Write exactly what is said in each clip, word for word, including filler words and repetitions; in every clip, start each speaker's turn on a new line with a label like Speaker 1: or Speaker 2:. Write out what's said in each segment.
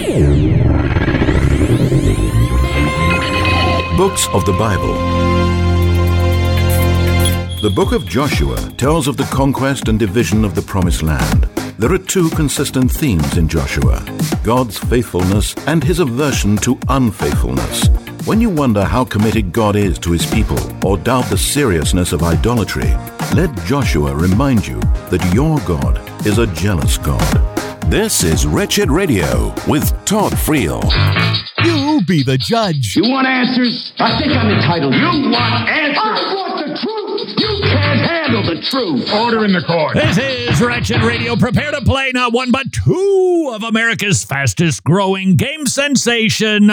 Speaker 1: Books of the Bible. The book of Joshua tells of the conquest and division of the Promised Land. There are two consistent themes in Joshua: God's faithfulness and his aversion to unfaithfulness. When you wonder how committed God is to his people or doubt the seriousness of idolatry, let Joshua remind you that your God is a jealous God.
Speaker 2: This is Wretched Radio with Todd Friel.
Speaker 3: You be the judge.
Speaker 4: You want answers? I think I'm entitled. You want answers? I want the truth. You can't handle the truth. Order in the court.
Speaker 3: This is Wretched Radio. Prepare to play not one but two of America's fastest growing game sensation.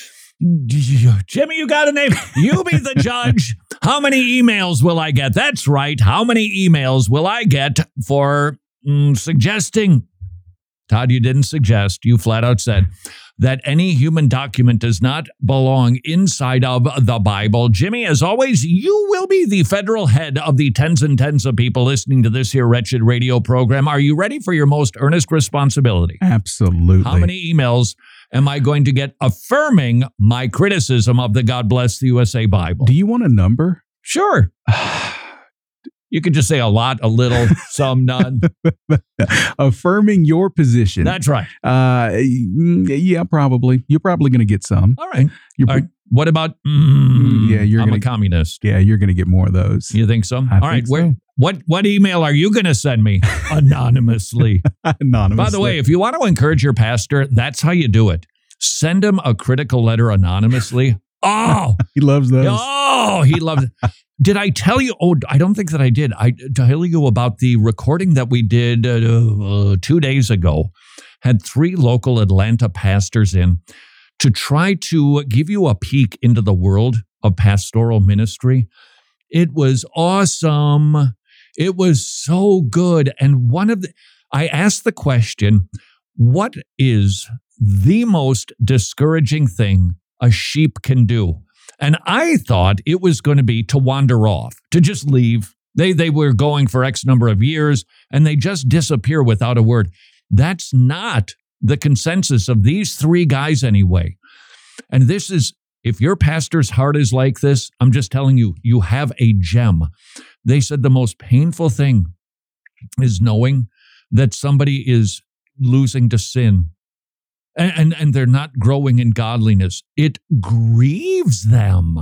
Speaker 3: Jimmy, you got a name? You be the judge. How many emails will I get? That's right. How many emails will I get for mm, suggesting? Todd, you didn't suggest. You flat out said that any human document does not belong inside of the Bible. Jimmy, as always, you will be the federal head of the tens and tens of people listening to this here Wretched Radio program. Are you ready for your most earnest responsibility?
Speaker 5: Absolutely.
Speaker 3: How many emails am I going to get affirming my criticism of the God Bless the U S A Bible?
Speaker 5: Do you want a number?
Speaker 3: Sure. You could just say a lot, a little, some, none.
Speaker 5: Affirming your position.
Speaker 3: That's right.
Speaker 5: Uh, yeah, probably. You're probably going to get some.
Speaker 3: All right.
Speaker 5: You're
Speaker 3: All right. What about, mm,
Speaker 5: yeah, you're
Speaker 3: I'm
Speaker 5: gonna,
Speaker 3: a communist.
Speaker 5: Yeah, you're going to get more of those.
Speaker 3: You think so?
Speaker 5: I
Speaker 3: All right.
Speaker 5: think
Speaker 3: Where,
Speaker 5: so.
Speaker 3: what, what email are you going to send me? Anonymously.
Speaker 5: Anonymously.
Speaker 3: By the way, if you want to encourage your pastor, that's how you do it. Send him a critical letter anonymously. Oh,
Speaker 5: he loves those.
Speaker 3: Oh, he loves it. Did I tell you? Oh, I don't think that I did. I tell you about the recording that we did uh, two days ago. Had three local Atlanta pastors in to try to give you a peek into the world of pastoral ministry. It was awesome. It was so good. And one of the, I asked the question, what is the most discouraging thing a sheep can do? And I thought it was going to be to wander off, to just leave. They they were going for X number of years, and they just disappear without a word. That's not the consensus of these three guys anyway. And this is, if your pastor's heart is like this, I'm just telling you, you have a gem. They said the most painful thing is knowing that somebody is losing to sin. And, and and they're not growing in godliness. It grieves them.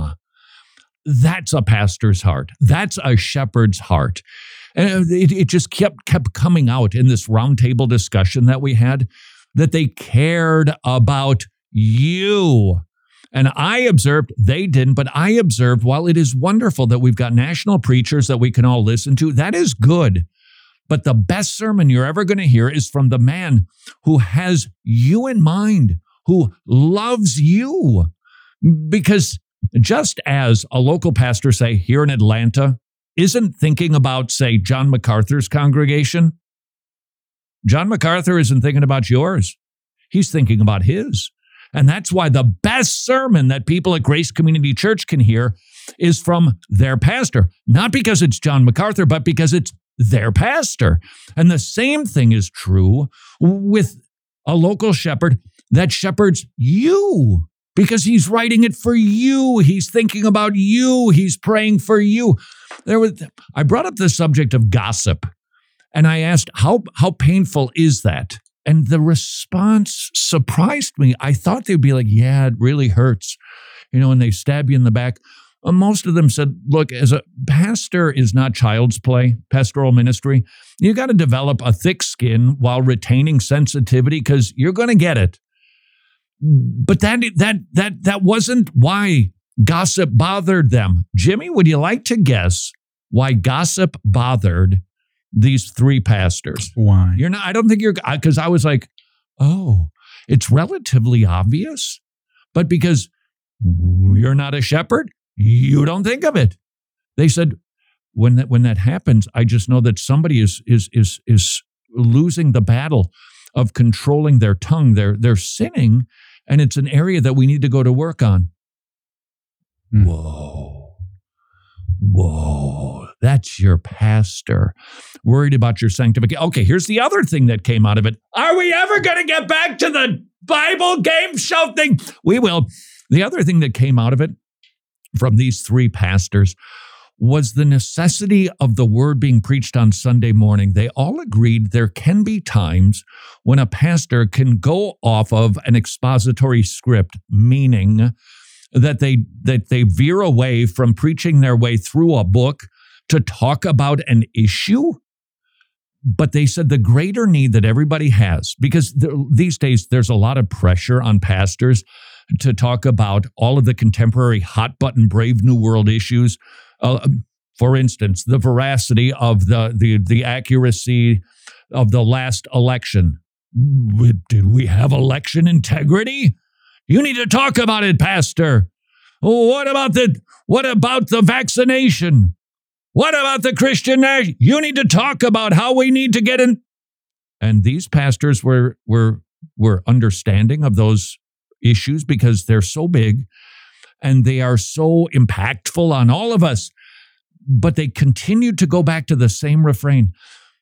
Speaker 3: That's a pastor's heart. That's a shepherd's heart. And it, it just kept kept coming out in this roundtable discussion that we had, that they cared about you. And I observed, they didn't, but I observed, while it is wonderful that we've got national preachers that we can all listen to, that is good. But the best sermon you're ever going to hear is from the man who has you in mind, who loves you. Because just as a local pastor, say, here in Atlanta, isn't thinking about, say, John MacArthur's congregation, John MacArthur isn't thinking about yours. He's thinking about his. And that's why the best sermon that people at Grace Community Church can hear is from their pastor. Not because it's John MacArthur, but because it's their pastor. And the same thing is true with a local shepherd that shepherds you, because he's writing it for you. He's thinking about you. He's praying for you. There was, I brought up the subject of gossip, and I asked, how, how painful is that? And the response surprised me. I thought they'd be like, yeah, it really hurts. You know, and they stab you in the back. Uh, most of them said, look, as a pastor is not child's play, pastoral ministry. You got to develop a thick skin while retaining sensitivity, because you're going to get it. But that that that that wasn't why gossip bothered them. Jimmy, would you like to guess why gossip bothered these three pastors?
Speaker 5: Why?
Speaker 3: You're not. I don't think you're, because I was like, oh, it's relatively obvious, but because you're not a shepherd, you don't think of it. They said, when that when that happens, I just know that somebody is is is is losing the battle of controlling their tongue. They're they're sinning, and it's an area that we need to go to work on. Mm. Whoa, whoa, that's your pastor worried about your sanctification. Okay, here's the other thing that came out of it. Are we ever going to get back to the Bible game show thing. We will. The other thing that came out of it from these three pastors was the necessity of the word being preached on Sunday morning. They all agreed there can be times when a pastor can go off of an expository script, meaning that they that they veer away from preaching their way through a book to talk about an issue. But they said the greater need that everybody has, because there, these days there's a lot of pressure on pastors to talk about all of the contemporary hot button Brave New World issues. Uh, for instance, the veracity of the, the, the accuracy of the last election. Did we have election integrity? You need to talk about it, Pastor. What about the, what about the vaccination? What about the Christian nation? You need to talk about how we need to get in. And these pastors were, were, were understanding of those issues because they're so big and they are so impactful on all of us. But they continued to go back to the same refrain.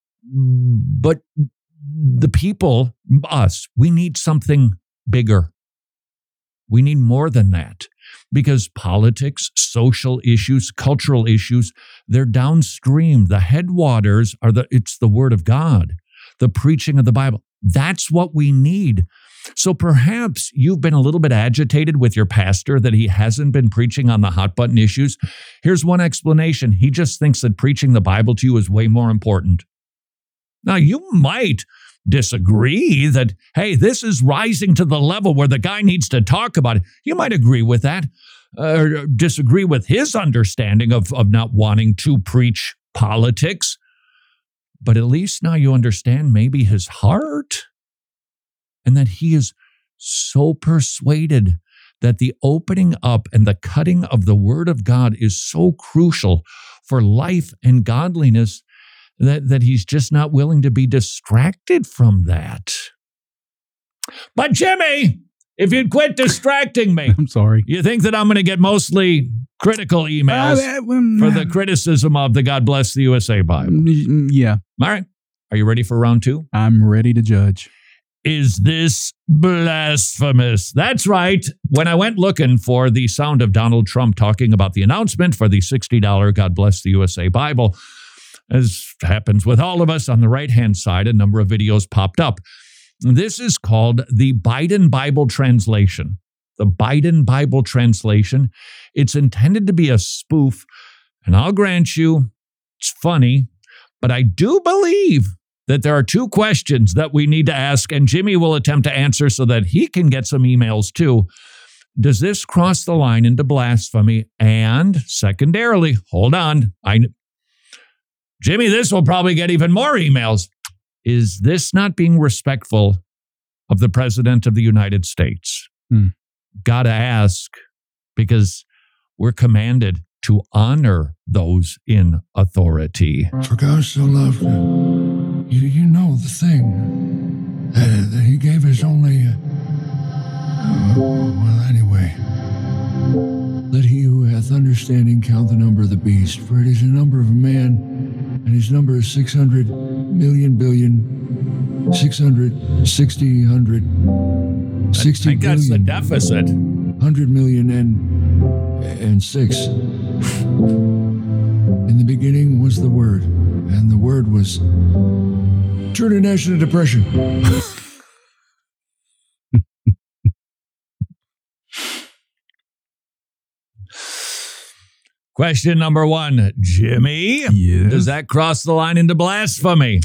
Speaker 3: But the people, us, we need something bigger. We need more than that. Because politics, social issues, cultural issues, they're downstream. The headwaters are the, it's the word of God, the preaching of the Bible. That's what we need. So perhaps you've been a little bit agitated with your pastor that he hasn't been preaching on the hot button issues. Here's one explanation. He just thinks that preaching the Bible to you is way more important. Now, you might disagree that, hey, this is rising to the level where the guy needs to talk about it. You might agree with that, or disagree with his understanding of, of not wanting to preach politics. But at least now you understand maybe his heart, and that he is so persuaded that the opening up and the cutting of the word of God is so crucial for life and godliness that, that he's just not willing to be distracted from that. But Jimmy, if you'd quit distracting me.
Speaker 5: I'm sorry.
Speaker 3: You think that I'm going to get mostly critical emails
Speaker 5: uh, um,
Speaker 3: for the criticism of the God Bless the U S A Bible?
Speaker 5: Yeah.
Speaker 3: All right. Are you ready for round two?
Speaker 5: I'm ready to judge.
Speaker 3: Is this blasphemous? That's right. When I went looking for the sound of Donald Trump talking about the announcement for the sixty dollars God Bless the U S A Bible, as happens with all of us, on the right-hand side, a number of videos popped up. This is called the Biden Bible Translation. The Biden Bible Translation. It's intended to be a spoof, and I'll grant you, it's funny, but I do believe that there are two questions that we need to ask, and Jimmy will attempt to answer so that he can get some emails too. Does this cross the line into blasphemy? And secondarily, hold on, I, Jimmy, this will probably get even more emails. Is this not being respectful of the President of the United States?
Speaker 5: Hmm.
Speaker 3: Gotta ask, because we're commanded to honor those in authority.
Speaker 6: For God so loved you, you, you know the thing, uh, that he gave his only, uh, well, anyway. Let he who hath understanding count the number of the beast, for it is the number of a man, and his number is six hundred million billion, six hundred sixty hundred, sixty
Speaker 3: I think that's the
Speaker 6: billion,
Speaker 3: deficit.
Speaker 6: hundred million and, and six. In the beginning was the Word, and the Word was true to national depression.
Speaker 3: Question number one, Jimmy.
Speaker 5: Yes.
Speaker 3: Does that cross the line into blasphemy?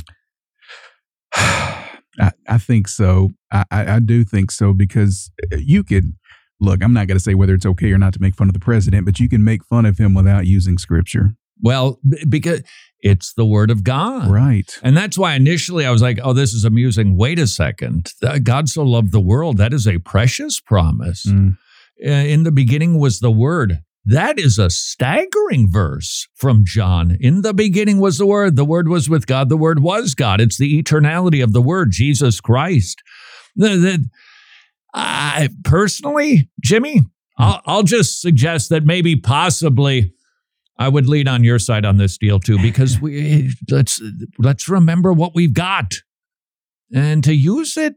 Speaker 5: I, I think so. I, I, I do think so, because you could, look, I'm not going to say whether it's okay or not to make fun of the president, but you can make fun of him without using scripture.
Speaker 3: Well, b- because it's the word of God.
Speaker 5: Right.
Speaker 3: And that's why initially I was like, oh, this is amusing. Wait a second. God so loved the world. That is a precious promise.
Speaker 5: Mm.
Speaker 3: Uh, in the beginning was the Word. That is a staggering verse from John. In the beginning was the Word. The Word was with God. The Word was God. It's the eternality of the Word, Jesus Christ. The, the, I, personally, Jimmy, I'll, I'll just suggest that maybe possibly I would lead on your side on this deal too, because we let's let's remember what we've got and to use it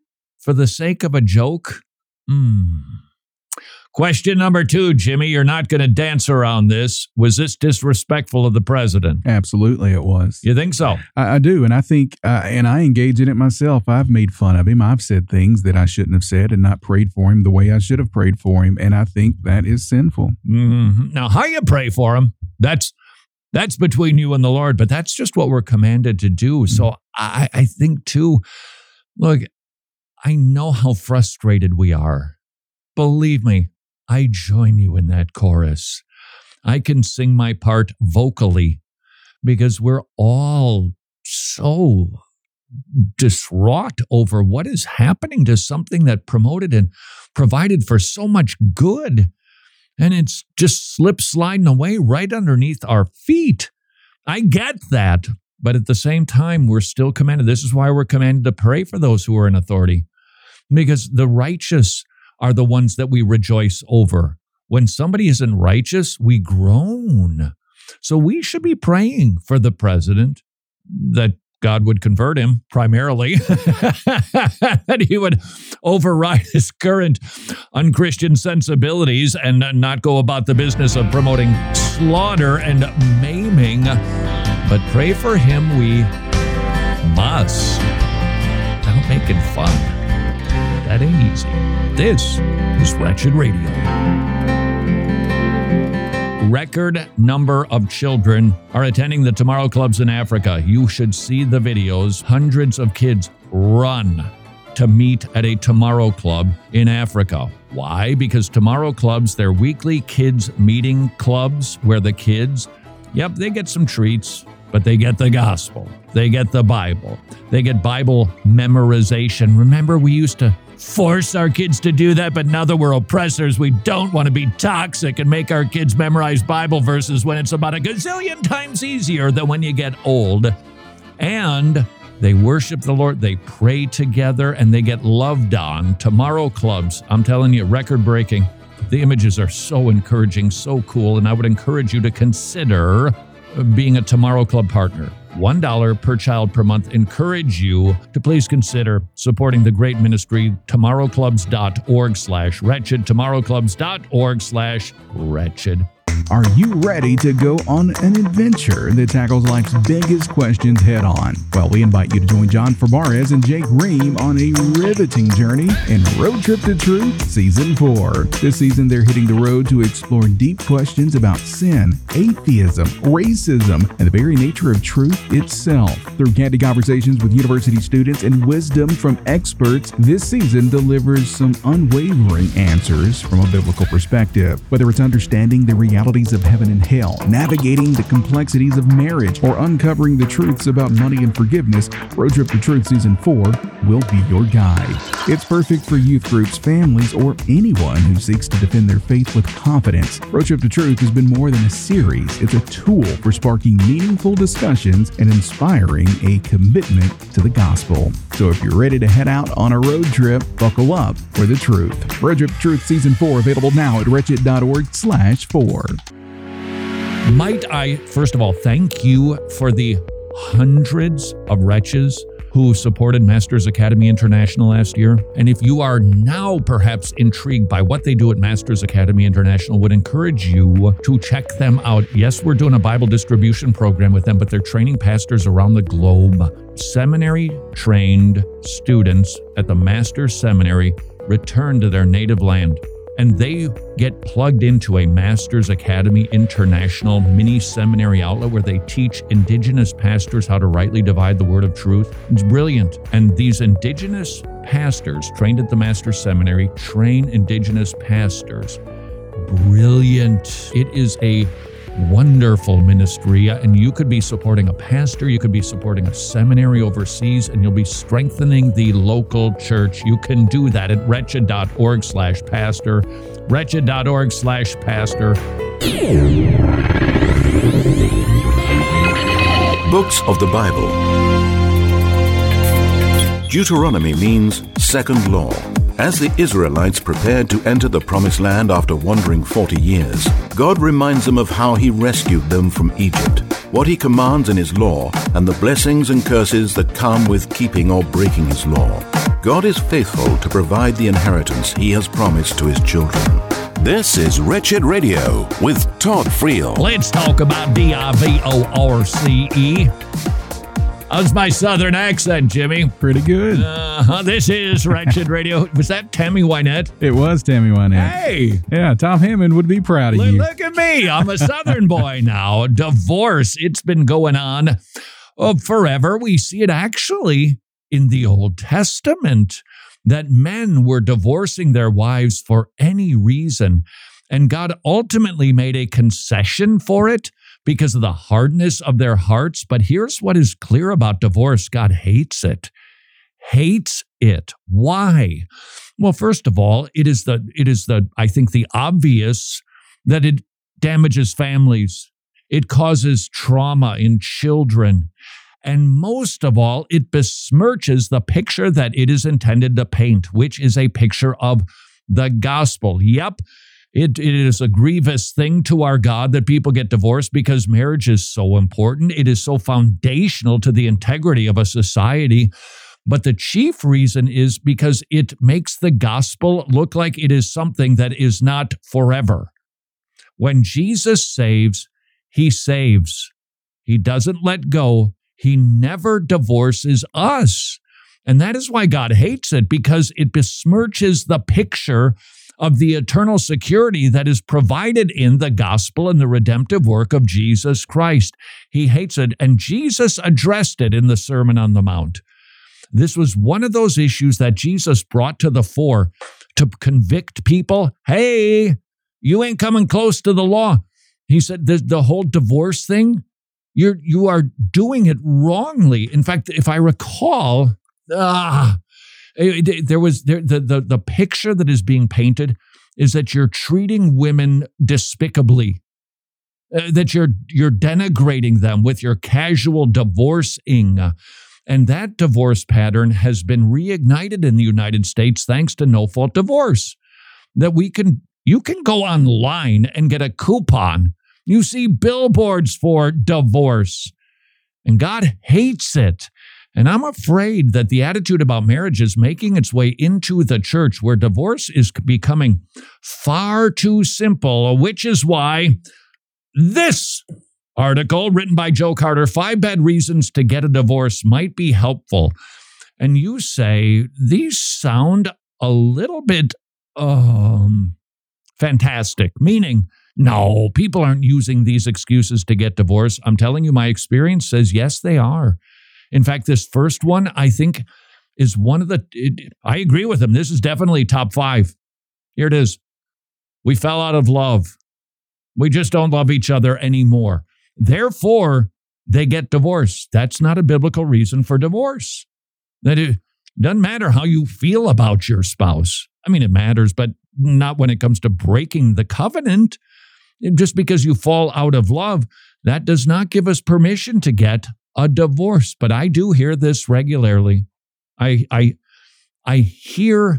Speaker 3: for the sake of a joke? Hmm. Question number two, Jimmy, you're not going to dance around this. Was this disrespectful of the president?
Speaker 5: Absolutely, it was.
Speaker 3: You think so?
Speaker 5: I, I do, and I think, uh, and I engage in it myself. I've made fun of him. I've said things that I shouldn't have said and not prayed for him the way I should have prayed for him, and I think that is sinful.
Speaker 3: Mm-hmm. Now, how you pray for him, that's that's between you and the Lord, but that's just what we're commanded to do. So I, I think, too, look, I know how frustrated we are. Believe me, I join you in that chorus. I can sing my part vocally because we're all so distraught over what is happening to something that promoted and provided for so much good. And it's just slip sliding away right underneath our feet. I get that. But at the same time, we're still commanded. This is why we're commanded to pray for those who are in authority. Because the righteous are the ones that we rejoice over. When somebody isn't righteous, we groan. So we should be praying for the president that God would convert him primarily, that he would override his current unchristian sensibilities and not go about the business of promoting slaughter and maiming. But pray for him we must. Don't make it fun. That ain't easy. This is Wretched Radio. Record number of children are attending the Tomorrow Clubs in Africa. You should see the videos. Hundreds of kids run to meet at a Tomorrow Club in Africa. Why? Because Tomorrow Clubs, they're weekly kids meeting clubs where the kids, yep, they get some treats, but they get the gospel. They get the Bible. They get Bible memorization. Remember, we used to force our kids to do that, but now that we're oppressors, we don't want to be toxic and make our kids memorize Bible verses when it's about a gazillion times easier than when you get old. And they worship the Lord, they pray together, and they get loved on. Tomorrow Clubs, I'm telling you, record-breaking. The images are so encouraging, so cool, and I would encourage you to consider being a Tomorrow Club partner. one dollar per child per month. Encourage you to please consider supporting the great ministry, tomorrowclubs.org slash wretched, tomorrowclubs.org slash wretched.
Speaker 5: Are you ready to go on an adventure that tackles life's biggest questions head on? Well, we invite you to join John Fabarez and Jake Ream on a riveting journey in Road Trip to Truth Season four. This season, they're hitting the road to explore deep questions about sin, atheism, racism, and the very nature of truth itself. Through candid conversations with university students and wisdom from experts, this season delivers some unwavering answers from a biblical perspective. Whether it's understanding the reality of heaven and hell, navigating the complexities of marriage, or uncovering the truths about money and forgiveness, Road Trip to Truth Season four will be your guide. It's perfect for youth groups, families, or anyone who seeks to defend their faith with confidence. Road Trip to Truth has been more than a series. It's a tool for sparking meaningful discussions and inspiring a commitment to the gospel. So if you're ready to head out on a road trip, buckle up for the truth. Road Trip to Truth Season four available now at wretched.org slash four.
Speaker 3: Might I, first of all, thank you for the hundreds of wretches who supported Masters Academy International last year. And if you are now perhaps intrigued by what they do at Masters Academy International, would encourage you to check them out. Yes, we're doing a Bible distribution program with them, but they're training pastors around the globe. Seminary-trained students at the Masters Seminary return to their native land, and they get plugged into a Masters Academy International mini seminary outlet where they teach indigenous pastors how to rightly divide the word of truth. It's brilliant. And these indigenous pastors trained at the Masters Seminary train indigenous pastors. Brilliant. It is a wonderful ministry, and you could be supporting a pastor, you could be supporting a seminary overseas, and you'll be strengthening the local church. You can do that at wretched.org slash pastor, wretched.org slash pastor.
Speaker 1: Books of the Bible. Deuteronomy means second law. As the Israelites prepared to enter the Promised Land after wandering forty years, God reminds them of how He rescued them from Egypt, what He commands in His law, and the blessings and curses that come with keeping or breaking His law. God is faithful to provide the inheritance He has promised to His children.
Speaker 2: This is Wretched Radio with Todd Friel.
Speaker 3: Let's talk about D I V O R C E. How's my southern accent, Jimmy?
Speaker 5: Pretty good.
Speaker 3: Uh, this is Wretched Radio. Was that Tammy Wynette?
Speaker 5: It was Tammy Wynette.
Speaker 3: Hey!
Speaker 5: Yeah, Tom Hammond would be proud of
Speaker 3: Look,
Speaker 5: you.
Speaker 3: look at me. I'm a southern boy now. Divorce. It's been going on oh, forever. We see it actually in the Old Testament that men were divorcing their wives for any reason. And God ultimately made a concession for it because of the hardness of their hearts. But here's what is clear about divorce. God hates it. Hates it. Why? Well, first of all, it is the, it is the, I think the obvious that it damages families. It causes trauma in children. And most of all, it besmirches the picture that it is intended to paint, which is a picture of the gospel. Yep. It, it is a grievous thing to our God that people get divorced because marriage is so important. It is so foundational to the integrity of a society. But the chief reason is because it makes the gospel look like it is something that is not forever. When Jesus saves, He saves. He doesn't let go. He never divorces us. And that is why God hates it, because it besmirches the picture of the eternal security that is provided in the gospel and the redemptive work of Jesus Christ. He hates it, and Jesus addressed it in the Sermon on the Mount. This was one of those issues that Jesus brought to the fore to convict people. Hey, you ain't coming close to the law. He said the, the whole divorce thing, you're, you are doing it wrongly. In fact, if I recall, ah, There was there, the, the the picture that is being painted is that you're treating women despicably, uh, that you're you're denigrating them with your casual divorcing, and that divorce pattern has been reignited in the United States thanks to no-fault divorce. That we can you can go online and get a coupon. You see billboards for divorce, and God hates it. And I'm afraid that the attitude about marriage is making its way into the church, where divorce is becoming far too simple, which is why this article written by Joe Carter, Five Bad Reasons to Get a Divorce, might be helpful. And you say, these sound a little bit um, fantastic, meaning, no, people aren't using these excuses to get divorced. I'm telling you, my experience says, yes, they are. In fact, this first one, I think, is one of the, it, I agree with him. This is definitely top five. Here it is. We fell out of love. We just don't love each other anymore. Therefore, they get divorced. That's not a biblical reason for divorce. That it doesn't matter how you feel about your spouse. I mean, it matters, but not when it comes to breaking the covenant. Just because you fall out of love, that does not give us permission to get a divorce. But I do hear this regularly. I, I, I hear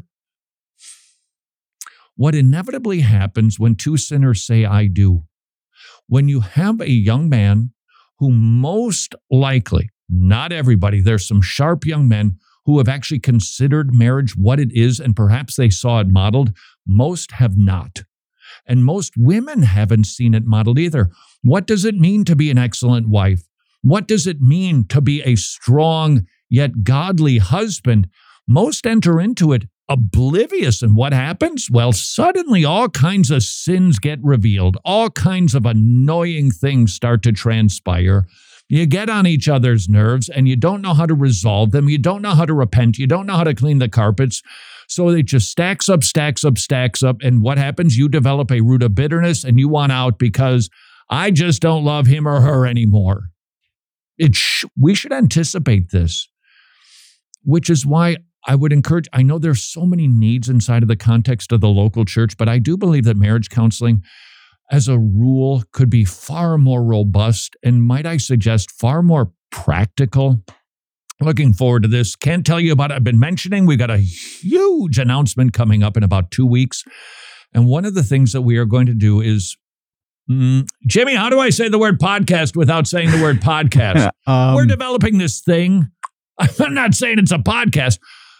Speaker 3: what inevitably happens when two sinners say, I do. When you have a young man who most likely, not everybody, there's some sharp young men who have actually considered marriage what it is, and perhaps they saw it modeled. Most have not. And most women haven't seen it modeled either. What does it mean to be an excellent wife? What does it mean to be a strong yet godly husband? Most enter into it oblivious. And what happens? Well, suddenly all kinds of sins get revealed. All kinds of annoying things start to transpire. You get on each other's nerves and you don't know how to resolve them. You don't know how to repent. You don't know how to clean the carpets. So it just stacks up, stacks up, stacks up. And what happens? You develop a root of bitterness and you want out because I just don't love him or her anymore. It sh- we should anticipate this, which is why I would encourage, I know there's so many needs inside of the context of the local church, but I do believe that marriage counseling as a rule could be far more robust and, might I suggest, far more practical. Looking forward to this. Can't tell you about it. I've been mentioning we've got a huge announcement coming up in about two weeks. And one of the things that we are going to do is Mm, Jimmy, how do I say the word podcast without saying the word podcast? um, We're developing this thing. I'm not saying it's a podcast.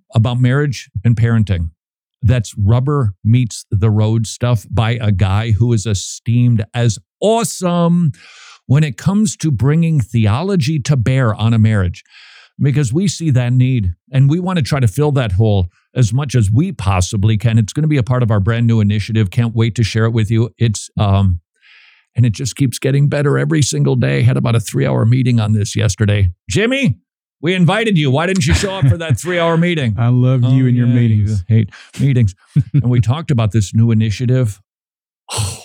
Speaker 3: about marriage and parenting. That's rubber meets the road stuff by a guy who is esteemed as awesome when it comes to bringing theology to bear on a marriage, because we see that need and we want to try to fill that hole as much as we possibly can. It's going to be a part of our brand new initiative. Can't wait to share it with you. It's um, and it just keeps getting better every single day. Had about a three-hour meeting on this yesterday. Jimmy, we invited you. Why didn't you show up for that three-hour meeting?
Speaker 5: I love you
Speaker 3: oh,
Speaker 5: and your
Speaker 3: yeah,
Speaker 5: meetings.
Speaker 3: You hate meetings. And we talked about this new initiative. Oh,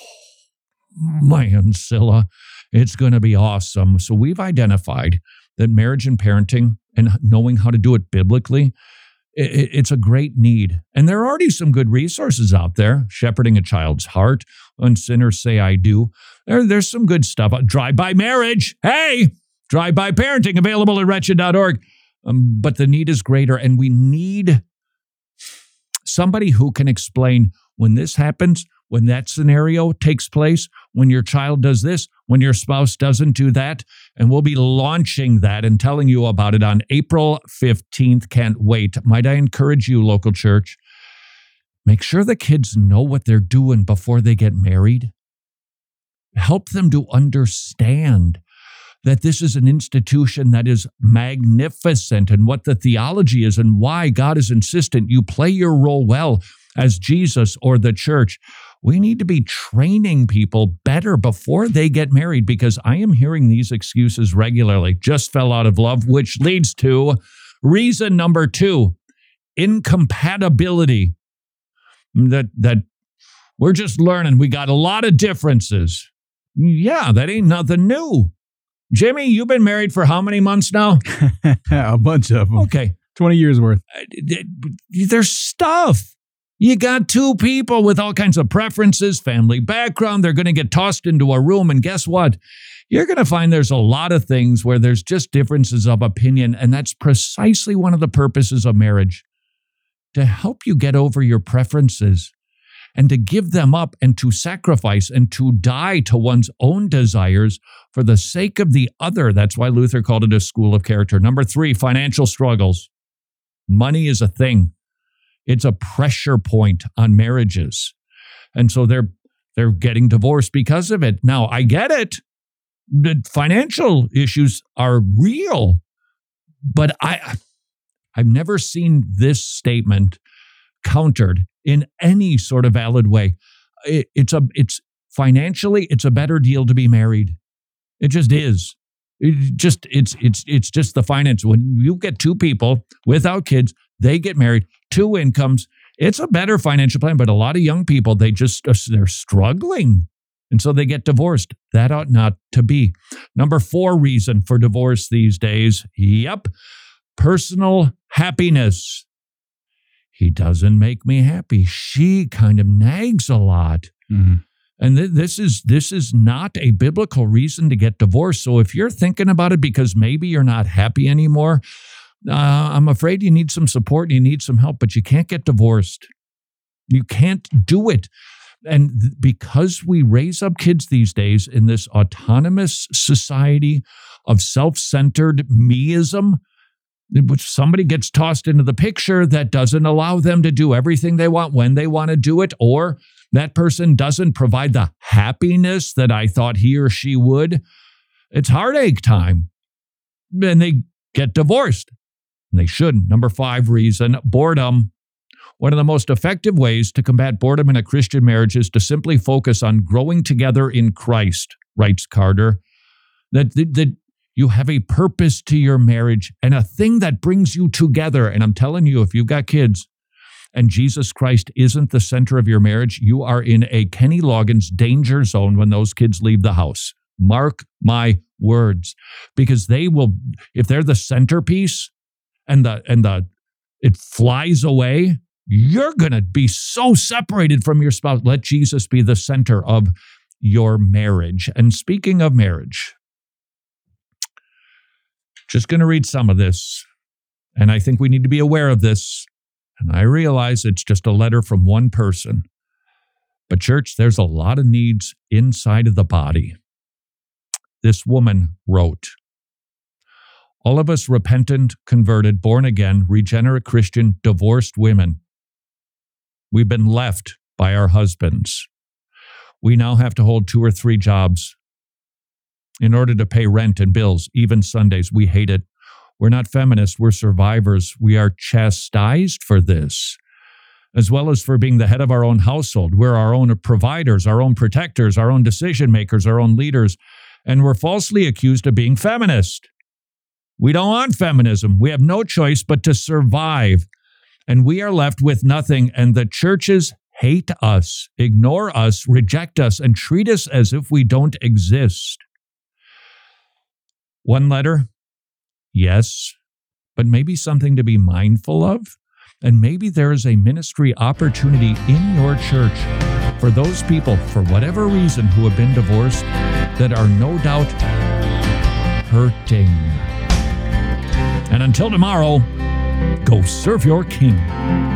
Speaker 3: man, Scylla, it's going to be awesome. So we've identified that marriage and parenting and knowing how to do it biblically, it, it's a great need. And there are already some good resources out there. Shepherding a Child's Heart, When Sinners Say I Do. There, there's some good stuff. Drive-by Marriage. Hey! Drive-by Parenting, available at wretched dot org. Um, but the need is greater, and we need somebody who can explain when this happens, when that scenario takes place, when your child does this, when your spouse doesn't do that. And we'll be launching that and telling you about it on April fifteenth. Can't wait. Might I encourage you, local church, make sure the kids know what they're doing before they get married. Help them to understand that this is an institution that is magnificent and what the theology is and why God is insistent you play your role well as Jesus or the church. We need to be training people better before they get married, because I am hearing these excuses regularly. Just fell out of love, which leads to reason number two, incompatibility. That, that we're just learning. We got a lot of differences. Yeah, that ain't nothing new. Jimmy, you've been married for how many months now?
Speaker 5: A bunch of them.
Speaker 3: Okay.
Speaker 5: twenty years worth.
Speaker 3: There's stuff. You got two people with all kinds of preferences, family background. They're going to get tossed into a room. And guess what? You're going to find there's a lot of things where there's just differences of opinion. And that's precisely one of the purposes of marriage, to help you get over your preferences and to give them up and to sacrifice and to die to one's own desires for the sake of the other. That's why Luther called it a school of character. Number three, financial struggles. Money is a thing. It's a pressure point on marriages. And so they're they're getting divorced because of it. Now, I get it. The financial issues are real. But I, I've never seen this statement countered in any sort of valid way. It, it's a, it's financially, it's a better deal to be married. It just is. It just, it's, it's, it's just the finance. When you get two people without kids, they get married, two incomes, it's a better financial plan. But a lot of young people, they just, they're struggling. And so they get divorced. That ought not to be. Number four reason for divorce these days. Yep. Personal happiness. He doesn't make me happy. She kind of nags a lot. Mm-hmm. And th- this is this is not a biblical reason to get divorced. So if you're thinking about it because maybe you're not happy anymore, uh, I'm afraid you need some support and you need some help, but you can't get divorced. You can't do it. And th- because we raise up kids these days in this autonomous society of self-centered meism, which somebody gets tossed into the picture that doesn't allow them to do everything they want when they want to do it, or that person doesn't provide the happiness that I thought he or she would, it's heartache time. And they get divorced. And they shouldn't. Number five reason, boredom. One of the most effective ways to combat boredom in a Christian marriage is to simply focus on growing together in Christ, writes Carter. That, that, that you have a purpose to your marriage and a thing that brings you together. And I'm telling you, if you've got kids and Jesus Christ isn't the center of your marriage, you are in a Kenny Loggins danger zone when those kids leave the house. Mark my words, because they will, if they're the centerpiece and the and the it flies away, you're going to be so separated from your spouse. Let Jesus be the center of your marriage. And speaking of marriage, just going to read some of this, and I think we need to be aware of this. And I realize it's just a letter from one person. But church, there's a lot of needs inside of the body. This woman wrote, All of us repentant, converted, born again, regenerate Christian, divorced women. We've been left by our husbands. We now have to hold two or three jobs in order to pay rent and bills, even Sundays. We hate it. We're not feminists. We're survivors. We are chastised for this, as well as for being the head of our own household. We're our own providers, our own protectors, our own decision makers, our own leaders, and we're falsely accused of being feminist. We don't want feminism. We have no choice but to survive, and we are left with nothing, and the churches hate us, ignore us, reject us, and treat us as if we don't exist. One letter? Yes, but maybe something to be mindful of. And maybe there is a ministry opportunity in your church for those people, for whatever reason, who have been divorced, that are no doubt hurting. And until tomorrow, go serve your King.